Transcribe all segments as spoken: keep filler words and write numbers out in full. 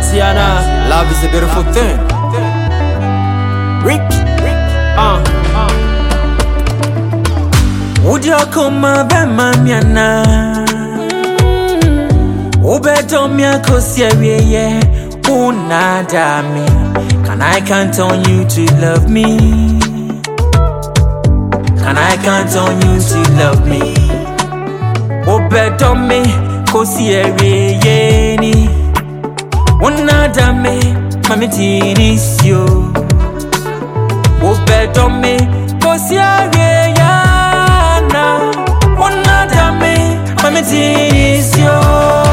Watiana, love is a beautiful thing. Rick, uh, would you come a bemamiana? Obedo mi akosia ye unada me. Can I count on you to love me? Can I count on you to love me? Obedo mi kosia ye ni unada me mami tinisio. Obedo mi kosia ye na unada me mami tinisio.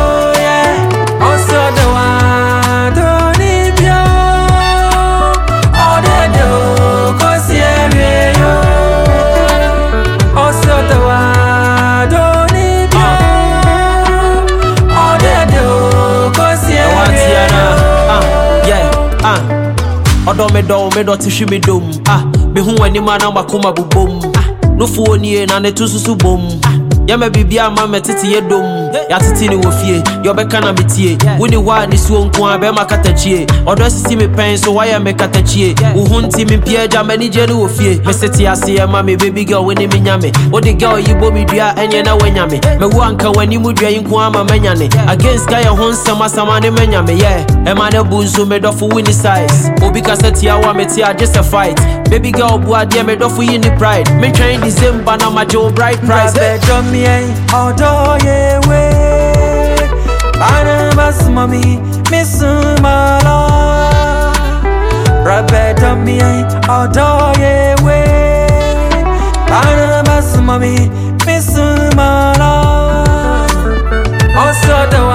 Odo me do me do tishi me dom ah me hu ani ma na makoma bobom ah no fu oni na ne tususu bom ya me bibia ma metete ye dom ya tete ni wo fie yo be kana betie woni wa ni suo nko a be makatachie odo sisi me pen so wa ya me katachie wo hunti me pia ja mani je ni wo fie me seti ase ya ma me baby girl woni me nyame o de girl yi bo mi dua enye na wanyame me wo anka wani mu dua yi nko ama manyane against guy hon sama sama ne manyame yeah e ma ne bunzo me do fu wini size obi ka seti ya wa me ti a just a fight baby girl bu ade me do fu yi ni pride me train December na ma jo bright price Although ye way, Barnabas mommy, Miss Mala, Rabbit of me, although ye way, Barnabas mommy, Miss Mala, also the